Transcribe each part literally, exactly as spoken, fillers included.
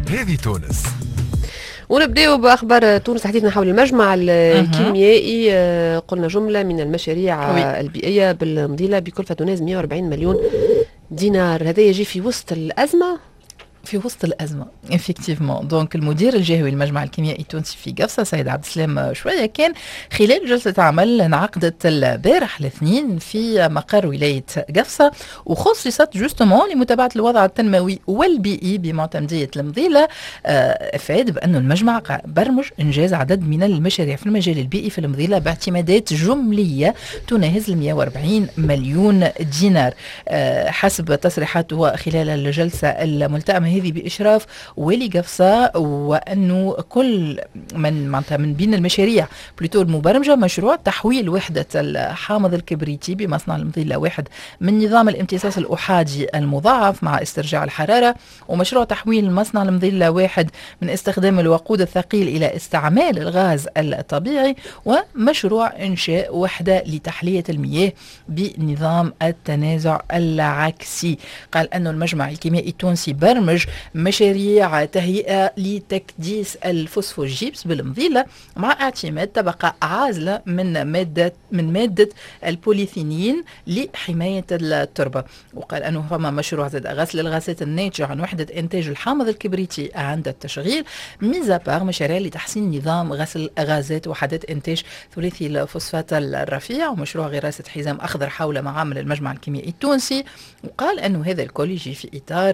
هذه تونس. ونبداو باخبار تونس حديثنا حول المجمع الكيميائي. قلنا جمله من المشاريع البيئيه بالمضيله بكلفه تناهز مئة وأربعين مليون دينار. هذا يجي في وسط الازمه في وسط الأزمة effectivement. دونك المدير الجهوي للمجمع الكيميائي التونسي في قفصة سيد عبد السلام شوية كان خلال جلسة عمل انعقدت البارح الاثنين في مقر ولاية قفصة، وخصصت جوستومون لمتابعة الوضع التنموي والبيئي بمعتمدية المضيلة. أفاد بأن المجمع برمج إنجاز عدد من المشاريع في المجال البيئي في المضيلة باعتمادات جملية تناهز مئة وأربعين مليون دينار. حسب تصريحاته خلال الجلسة الملتئمة هذه بإشراف والي قفصة، وأنه كل من معناتها من بين المشاريع بلوتو المبرمجة مشروع تحويل وحدة الحامض الكبريتي بمصنع المضيلة واحد من نظام الامتصاص الأحادي المضاعف مع استرجاع الحرارة، ومشروع تحويل مصنع المضيلة واحد من استخدام الوقود الثقيل إلى استعمال الغاز الطبيعي، ومشروع إنشاء وحدة لتحلية المياه بنظام التنازع العكسي. قال أن المجمع الكيميائي التونسي برمج مشاريع تهيئة لتكديس الفوسفوجيبس بالمضيلة مع اعتماد طبقة عازلة من مادة من مادة البوليثينين لحماية التربة. وقال أنه فما مشروع زاد غسل الغازات الناتجة عن وحدة إنتاج الحامض الكبريتي عند التشغيل، ميزا بار مشاريع لتحسين نظام غسل غازات وحدات إنتاج ثلاثي الفوسفات الرفيع، ومشروع غراسة حزام أخضر حول معامل المجمع الكيميائي التونسي. وقال أنه هذا الكل يجي في إطار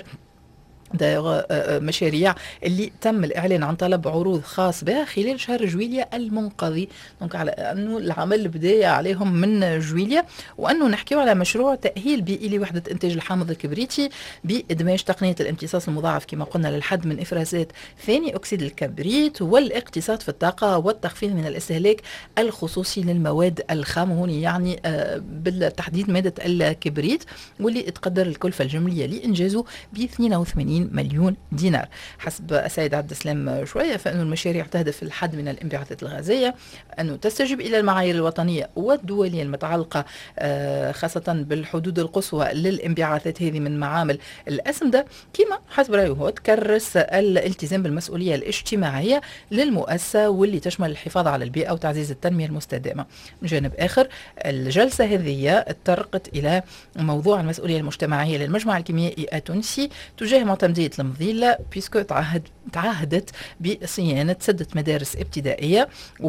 مشاريع اللي تم الإعلان عن طلب عروض خاص بها خلال شهر جويلية المنقضي. دونك على أنه العمل بداية عليهم من جويلية، وأنه نحكيه على مشروع تأهيل بيئي لوحدة إنتاج الحامض الكبريتي بإدماج تقنية الامتصاص المضاعف كما قلنا للحد من إفرازات ثاني أكسيد الكبريت والاقتصاد في الطاقة والتخفيض من الاستهلاك الخصوصي للمواد الخام، هون يعني بالتحديد مادة الكبريت، واللي تقدر الكلفة الجملية لإنجازه ب اثنين وثمانين مليون دينار. حسب السيد عبد السلام شوية فإن المشاريع تهدف الحد من الانبعاثات الغازية، أنه تستجيب إلى المعايير الوطنية والدولية المتعلقة خاصة بالحدود القصوى للانبعاثات هذه من معامل الأسمدة، كما حسب رأيه هو تكرس الالتزام بالمسؤولية الاجتماعية للمؤسسة واللي تشمل الحفاظ على البيئة وتعزيز التنمية المستدامة. من جانب آخر الجلسة هذه تطرقت إلى موضوع المسؤولية المجتمعية للمجمع الكيميائي التونسي تجاه معتمدية المضيلة، بيسكو تعهد تعهدت بصيانة سدة مدارس ابتدائية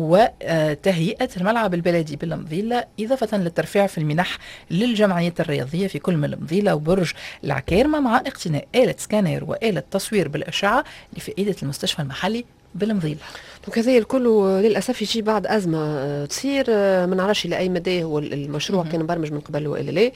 وتهيئة الملعب البلدي بالمضيلة، إضافة للترفيع في المنح للجمعيات الرياضية في كل من المضيلة وبرج العكارمة، مع اقتناء آلة سكانير وآلة تصوير بالأشعة لفائدة المستشفى المحلي بالمضيلة. وكذا الكل للأسف يجي بعد أزمة تصير، ما نعرفش لأي مدى هو المشروع م- كان مبرمج من قبل وإلا لا،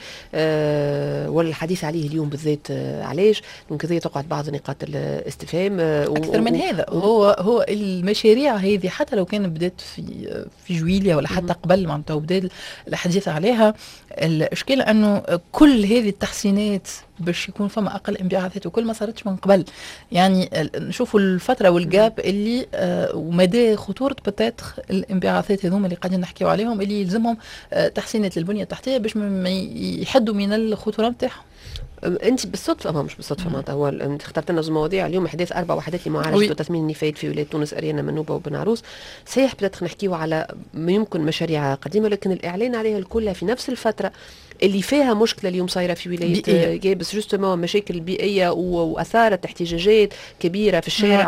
أه والحديث عليه اليوم بالذات علاش كذا تقعد بعض نقاط الاستفهام. أكثر و... من هذا و... هو هو المشاريع هذه حتى لو كان بدأت في في جويليا ولا حتى قبل معناتها وبدأ الحديث عليها، الإشكال أنه كل هذه التحسينات باش يكون فما أقل انبعاثات وكل ما صارتش من قبل. يعني نشوفوا الفترة والجاب اللي آه ومدى خطورة بتاتخ الانبعاثات هذوما اللي قاعدين نحكيو عليهم، اللي يلزمهم آه تحسينات للبنية التحتية باش ما يحدوا من الخطورة نتاعهم. انت بالصدفه ما مش بالصدفه معناتها هو انت اخترت لنا مواضيع اليوم احداث اربع وحدات لمعالجه وتثمين النفايات في ولايه تونس اريانا منوبه وبن عروس. صحيح بدات نحكيو على ما يمكن مشاريع قديمه، لكن الاعلان عليها الكل في نفس الفتره اللي فيها مشكله اليوم صايره في ولايه جابس، جوستومون مشاكل بيئيه واثارت احتجاجات كبيره في الشارع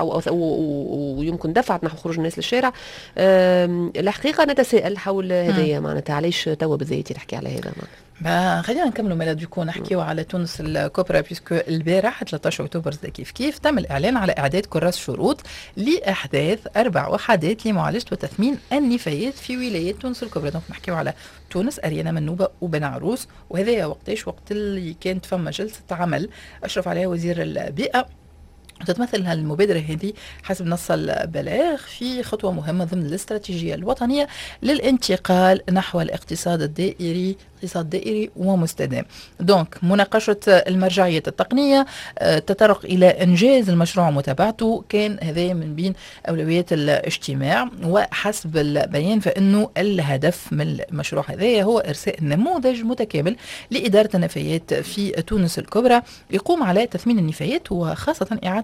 ويمكن دفعت نحو خروج الناس للشارع. الحقيقه نتساءل حول هذايا معناتها علاش توا بالذات تحكي على هذا. ما خلينا نكملوا مالا ديكو نحكيو على تونس الكبرى، بيسكو البارح ثلاثة عشر أكتوبر كيف كيف تم الإعلان على إعداد كراس شروط لإحداث أربع وحدات لمعالجة وتثمين النفايات في ولاية تونس الكبرى. دونك نحكيو على تونس أريانا منوبة وبن عروس، وهذا وقتاش وقت اللي كانت فما جلسة عمل أشرف عليها وزير البيئة. تتمثل المبادرة هذه حسب نص البلاغ في خطوة مهمة ضمن الاستراتيجية الوطنية للانتقال نحو الاقتصاد الدائري اقتصاد دائري ومستدام. دونك مناقشة المرجعية التقنية، تطرق إلى إنجاز المشروع ومتابعته، كان هذا من بين أولويات الاجتماع. وحسب البيان فإنه الهدف من المشروع هذا هو إرساء نموذج متكامل لإدارة النفايات في تونس الكبرى يقوم على تثمين النفايات وخاصة إعادة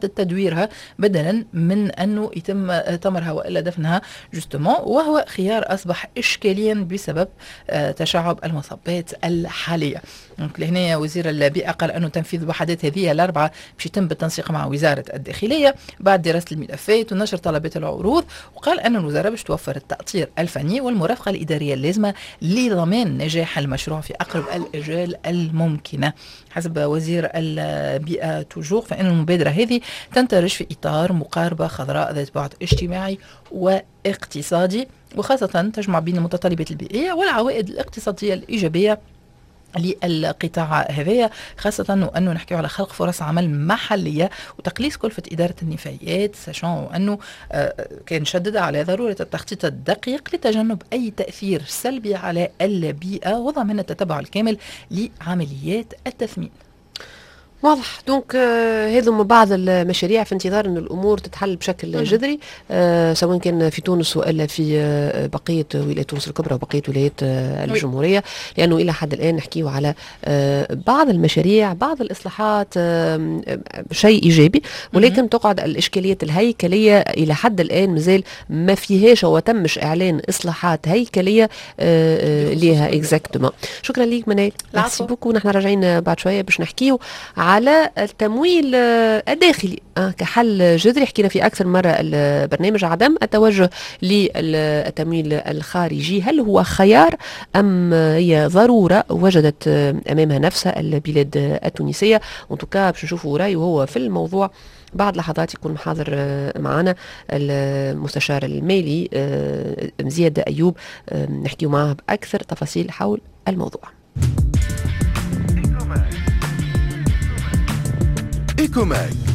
تدويرها بدلا من أنه يتم تمرها وإلا دفنها جوستومون، وهو خيار أصبح إشكاليا بسبب تشعب المصبات الحالية. لهنا وزير البيئة قال أنه تنفيذ الوحدات هذه الأربعة باش يتم بالتنسيق مع وزارة الداخلية بعد دراسة الملفات ونشر طلبات العروض، وقال أن الوزارة باش توفر التأطير الفني والمرافقة الإدارية اللازمة لضمان نجاح المشروع في أقرب الأجال الممكنة. حسب وزير البيئة توجور فإن المبادرة هذه تندرج في إطار مقاربة خضراء ذات بعد اجتماعي واقتصادي، وخاصة تجمع بين المتطلبات البيئية والعوائد الاقتصادية الإيجابية للقطاع هذايا، خاصة أنه نحكي على خلق فرص عمل محلية وتقليص كلفة إدارة النفايات، ساشون أنه كان شدد على ضرورة التخطيط الدقيق لتجنب أي تأثير سلبي على البيئة وضمان التتبع الكامل لعمليات التثمين. واضح. دونك آه هذو بعض المشاريع في انتظار أن الأمور تتحل بشكل جذري، آه سواء كان في تونس وإلا في آه بقية ولايات تونس الكبرى وبقية ولايات آه الجمهورية، لأنه إلى حد الآن نحكيه على آه بعض المشاريع، بعض الإصلاحات، آه شيء إيجابي، ولكن تقعد الإشكاليات الهيكلية إلى حد الآن مازال ما فيهاش وتمش إعلان إصلاحات هيكلية آه لها إكزاكتومون. شكرا ليك منال. ميرسي بوكو. نحن راجعين بعد شوية باش نحكيه على التمويل الداخلي كحل جذري. حكينا في أكثر مرة البرنامج عدم التوجه للتمويل الخارجي، هل هو خيار أم هي ضرورة وجدت أمامها نفسها البلاد التونسية؟ وانتوكا باش نشوفوا رأيه هو في الموضوع بعد لحظات. يكون محاضر معنا المستشار المالي مزياد أيوب، نحكيه معه بأكثر تفاصيل حول الموضوع. إيكوماك